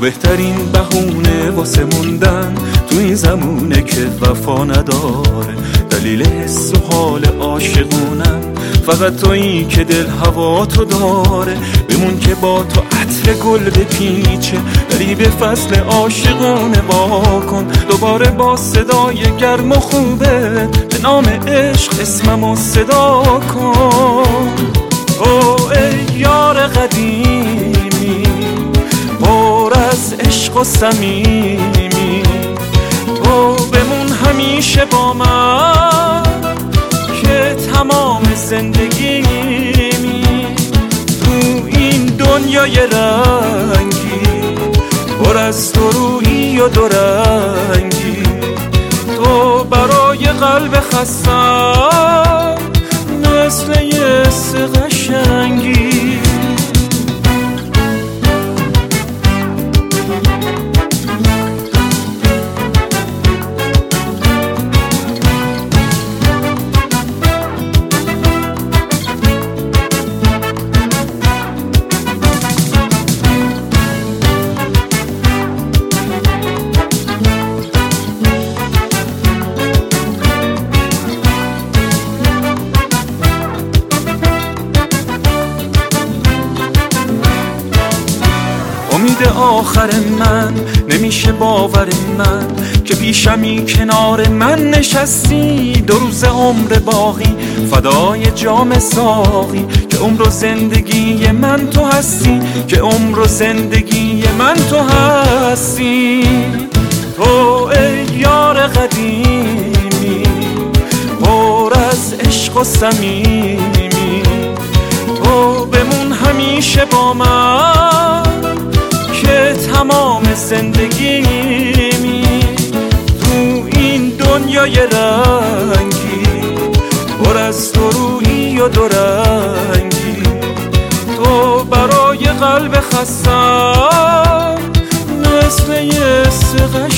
بهترین بهونه واسه موندن تو این زمونه که وفا نداره. دلیل حس و حال عاشقونم فقط تویی که دل هوا تو داره. بمون که با تو عطر گل بپیچه، دری به فصل عاشقونه واکن. دوباره با صدای گرم و خوبه به نام عشق اسممو صدا کن. او ای یار قدیمی پر از عشق و صمیمی، تو بمون همیشه با من که تمام زندگیمی. تو این دنیای رنگی پر از تو رویی و دورنگی، تو برای قلب خستم مثل یه قشنگی. امید آخر من نمیشه باور من که پیشمی کنار من نشستی. 2 روز عمر باقی فدای جام ساقی، که عمر و زندگی من تو هستی، که عمر و زندگی من تو هستی. تو ای یار قدیمی پر از عشق و صمیمی، تو بمون همیشه با من که تمام زندگیمی. تو این دنیای رنگی پر از تو رویی و دورنگی، تو برای قلب خستم مثل یه قشنگی.